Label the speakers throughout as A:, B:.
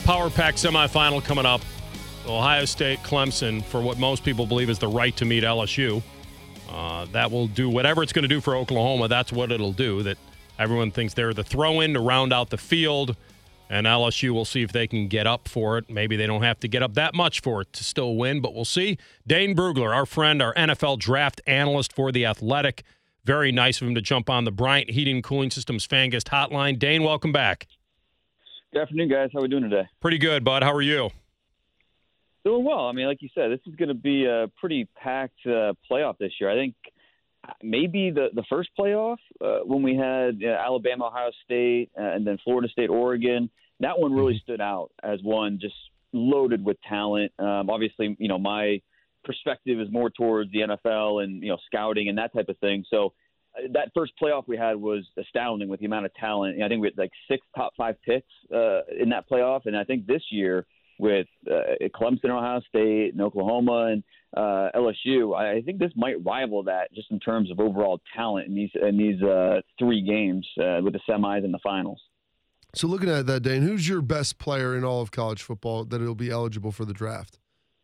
A: Power Pack semifinal coming up. Ohio State, Clemson, for what most people believe is the right to meet LSU. That will do whatever it's going to do for Oklahoma. That's what it'll do. That everyone thinks they're the throw-in to round out the field, and LSU will see if they can get up for it. Maybe they don't have to get up that much for it to still win, but we'll see. Dane Brugler, our friend, our NFL draft analyst for The Athletic. Very nice of him to jump on the Bryant Heating and Cooling Systems fan guest hotline. Dane, welcome back.
B: Good afternoon, guys. How are we doing today?
A: Pretty good, bud. How are you?
B: Doing well. I mean, like you said, this is going to be a pretty packed playoff this year. I think maybe the first playoff when we had Alabama, Ohio State, and then Florida State, Oregon, that one really stood out as one just loaded with talent. Obviously, my perspective is more towards the NFL and, scouting and that type of thing. So that first playoff we had was astounding with the amount of talent. I think we had like 6 top 5 picks in that playoff. And I think this year with Clemson, Ohio State, and Oklahoma, and LSU, I think this might rival that just in terms of overall talent in these 3 games with the semis and the finals.
C: So looking at that, Dane, who's your best player in all of college football that will be eligible for the draft?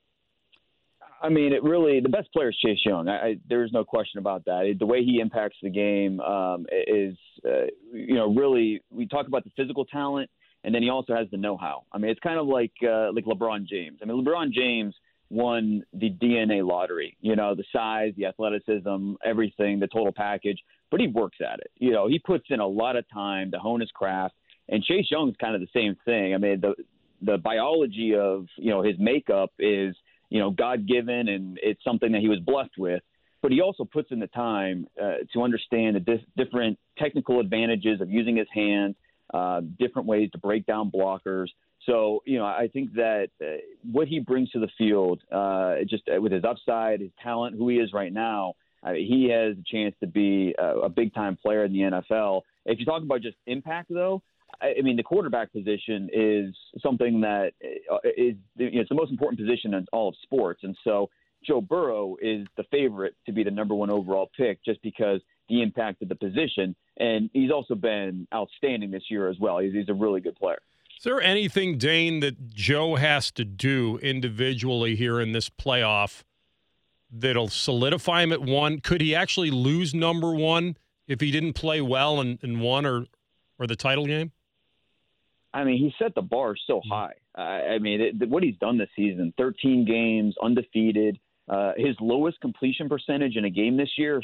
B: I mean, the best player is Chase Young. There's no question about that. The way he impacts the game is, really, we talk about the physical talent, and then he also has the know-how. I mean, it's kind of like LeBron James. I mean, LeBron James won the DNA lottery, the size, the athleticism, everything, the total package, but he works at it. He puts in a lot of time to hone his craft, and Chase Young's kind of the same thing. I mean, the biology of, his makeup is, God-given, and it's something that he was blessed with. But he also puts in the time to understand the different technical advantages of using his hands, different ways to break down blockers. So, I think that what he brings to the field, just with his upside, his talent, who he is right now, he has a chance to be a big-time player in the NFL. If you talk about just impact, though, I mean, the quarterback position is something that is it's the most important position in all of sports. And so Joe Burrow is the favorite to be the number 1 overall pick just because the impact of the position. And he's also been outstanding this year as well. He's a really good player.
A: Is there anything, Dane, that Joe has to do individually here in this playoff that'll solidify him at 1? Could he actually lose number 1 if he didn't play well in 1 or the title game?
B: I mean, he set the bar so high. What he's done this season, 13 games, undefeated. His lowest completion percentage in a game this year,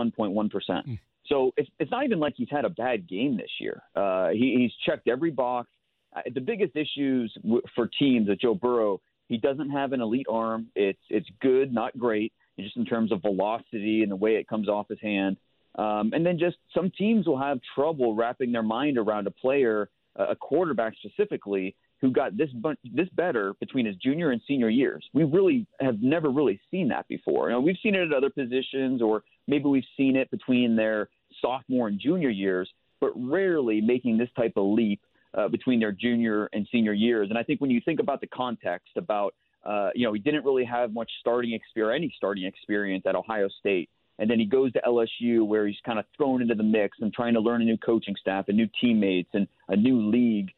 B: 71.1%. So it's not even like he's had a bad game this year. He's checked every box. The biggest issues for teams with Joe Burrow, he doesn't have an elite arm. It's good, not great, just in terms of velocity and the way it comes off his hand. And then just some teams will have trouble wrapping their mind around a player, a quarterback specifically, who got this better between his junior and senior years. We really have never really seen that before. We've seen it at other positions, or maybe we've seen it between their sophomore and junior years, but rarely making this type of leap between their junior and senior years. And I think when you think about the context about, he didn't really have much any starting experience at Ohio State. And then he goes to LSU where he's kind of thrown into the mix and trying to learn a new coaching staff and new teammates and a new league,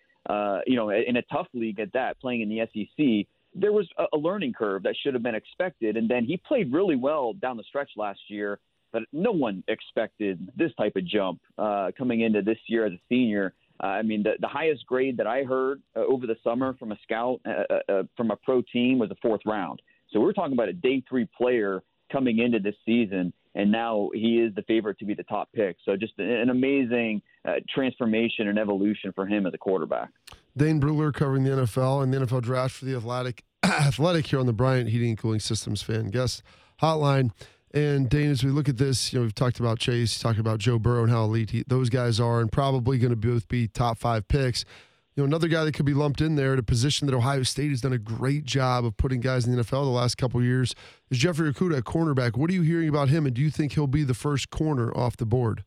B: in a tough league at that, playing in the SEC. There was a learning curve that should have been expected. And then he played really well down the stretch last year, but no one expected this type of jump coming into this year as a senior. The highest grade that I heard over the summer from a scout from a pro team was the 4th round. So we're talking about a day 3 player coming into this season, and now he is the favorite to be the top pick. So just an amazing transformation and evolution for him as a quarterback.
C: Dane Brugler covering the NFL and the NFL draft for the Athletic here on the Bryant Heating and Cooling Systems fan guest hotline. And Dane, as we look at this, we've talked about Chase, talked about Joe Burrow and how elite those guys are, and probably going to both be top 5 picks. Another guy that could be lumped in there at a position that Ohio State has done a great job of putting guys in the NFL the last couple of years is Jeffrey Okudah at cornerback. What are you hearing about him, and do you think he'll be the first corner off the board?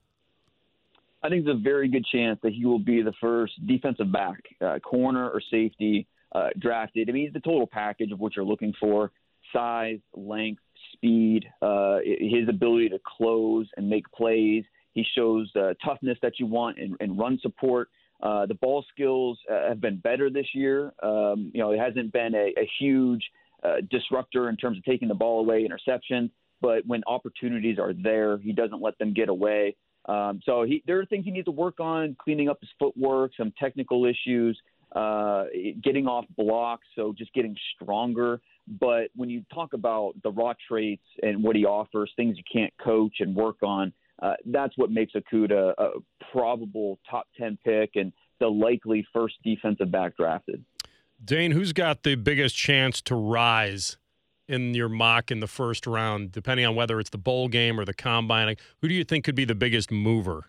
B: I think there's a very good chance that he will be the first defensive back, corner or safety drafted. He's the total package of what you're looking for: size, length, speed, his ability to close and make plays. He shows toughness that you want and run support. The ball skills have been better this year. It hasn't been a huge disruptor in terms of taking the ball away, interception. But when opportunities are there, he doesn't let them get away. There are things he needs to work on, cleaning up his footwork, some technical issues, getting off blocks, so just getting stronger. But when you talk about the raw traits and what he offers, things you can't coach and work on, that's what makes Okudah a probable top 10 pick and the likely first defensive back drafted.
A: Dane, who's got the biggest chance to rise in your mock in the first round, depending on whether it's the bowl game or the combine? Who do you think could be the biggest mover?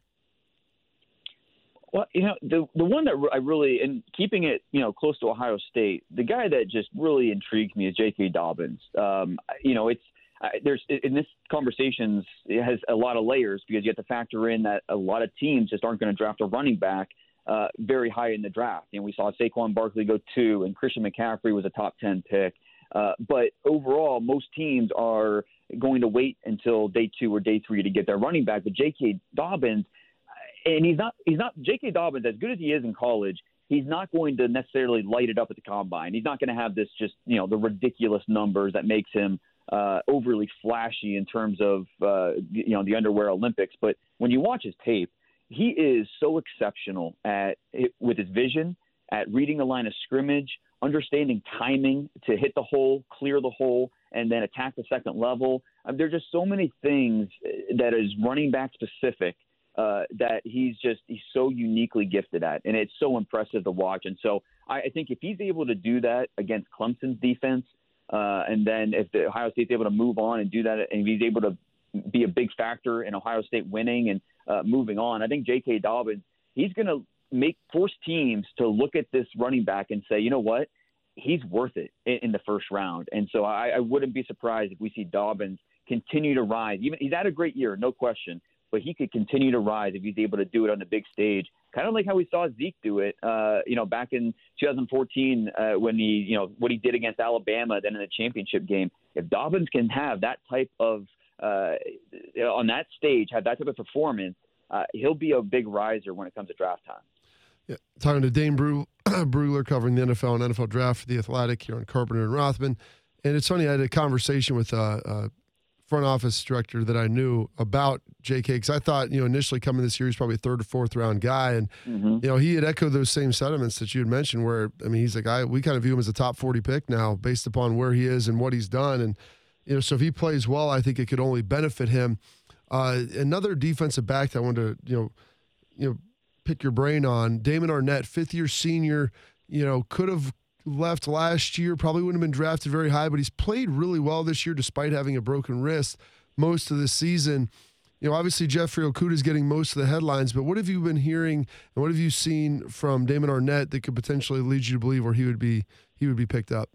B: Well, the one that I really, and keeping it, close to Ohio State, the guy that just really intrigues me is J.K. Dobbins. There's in this conversations, it has a lot of layers because you have to factor in that a lot of teams just aren't going to draft a running back very high in the draft. We saw Saquon Barkley go 2, and Christian McCaffrey was a top 10 pick. But overall, most teams are going to wait until day 2 or day 3 to get their running back. But J.K. Dobbins, and he's not J.K. Dobbins, as good as he is in college, he's not going to necessarily light it up at the combine. He's not going to have this just, the ridiculous numbers that makes him overly flashy in terms of, the underwear Olympics. But when you watch his tape, he is so exceptional with his vision, at reading the line of scrimmage, understanding timing to hit the hole, clear the hole, and then attack the second level. There's just so many things that is running back specific that he's so uniquely gifted at, and it's so impressive to watch. And so I think if he's able to do that against Clemson's defense, and then if the Ohio State's able to move on and do that, and he's able to be a big factor in Ohio State winning and moving on, I think J.K. Dobbins, he's going to force teams to look at this running back and say, you know what, he's worth it in the first round. And so I wouldn't be surprised if we see Dobbins continue to rise. He's had a great year, no question, but he could continue to rise if he's able to do it on the big stage, kind of like how we saw Zeke do it, back in 2014 when what he did against Alabama, then in the championship game. If Dobbins can have that type of on that stage, have that type of performance, he'll be a big riser when it comes to draft time.
C: Yeah, talking to Dane Brugler, covering the NFL and NFL Draft for The Athletic here on Carpenter and Rothman. And it's funny, I had a conversation with a front office director that I knew about JK, because I thought, initially coming this year, he's probably a 3rd or 4th round guy. And, he had echoed those same sentiments that you had mentioned where, he's like, we kind of view him as a top 40 pick now based upon where he is and what he's done. And, so if he plays well, I think it could only benefit him. Another defensive back that I wanted to, pick your brain on, Damon Arnette, 5th-year senior, could have left last year, probably wouldn't have been drafted very high, but he's played really well this year despite having a broken wrist most of the season. Obviously Jeffrey Okudah is getting most of the headlines, but what have you been hearing and what have you seen from Damon Arnette that could potentially lead you to believe where he would be picked up?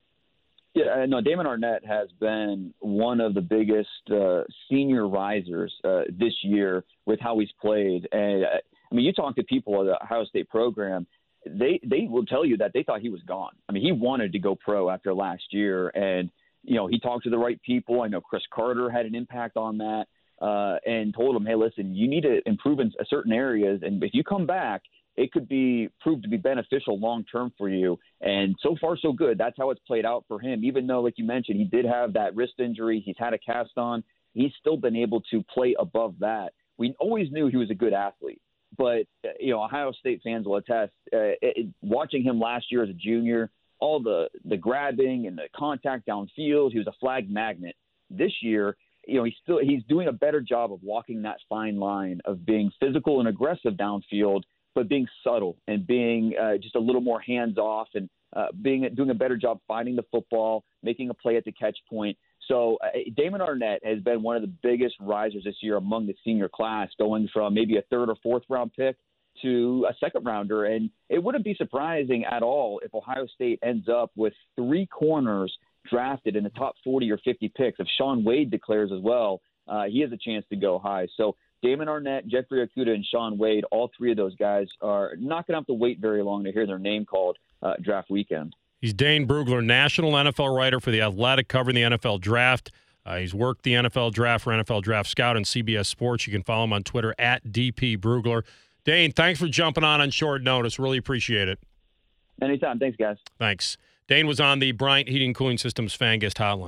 B: Yeah, no, Damon Arnette has been one of the biggest senior risers this year with how he's played. And you talk to people at the Ohio State program, they will tell you that they thought he was gone. He wanted to go pro after last year, and he talked to the right people. I know Chris Carter had an impact on that, and told him, hey, listen, you need to improve in certain areas, and if you come back, it could be proved to be beneficial long term for you. And so far, so good. That's how it's played out for him. Even though, like you mentioned, he did have that wrist injury, he's had a cast on, he's still been able to play above that. We always knew he was a good athlete. But, Ohio State fans will attest, watching him last year as a junior, all the grabbing and the contact downfield, he was a flag magnet. This year, he's doing a better job of walking that fine line of being physical and aggressive downfield, but being subtle and being just a little more hands-off and doing a better job finding the football, making a play at the catch point. So Damon Arnette has been one of the biggest risers this year among the senior class, going from maybe a 3rd or 4th round pick to a 2nd rounder. And it wouldn't be surprising at all if Ohio State ends up with 3 corners drafted in the top 40 or 50 picks. If Shaun Wade declares as well, he has a chance to go high. So Damon Arnette, Jeffrey Okudah, and Shaun Wade, all 3 of those guys are not going to have to wait very long to hear their name called draft weekend.
A: He's Dane Brugler, national NFL writer for The Athletic, covering the NFL Draft. He's worked the NFL Draft for NFL Draft Scout and CBS Sports. You can follow him on Twitter at DP Brugler. Dane, thanks for jumping on short notice. Really appreciate it.
B: Anytime. Thanks, guys.
A: Thanks. Dane was on the Bryant Heating Cooling Systems fan guest hotline.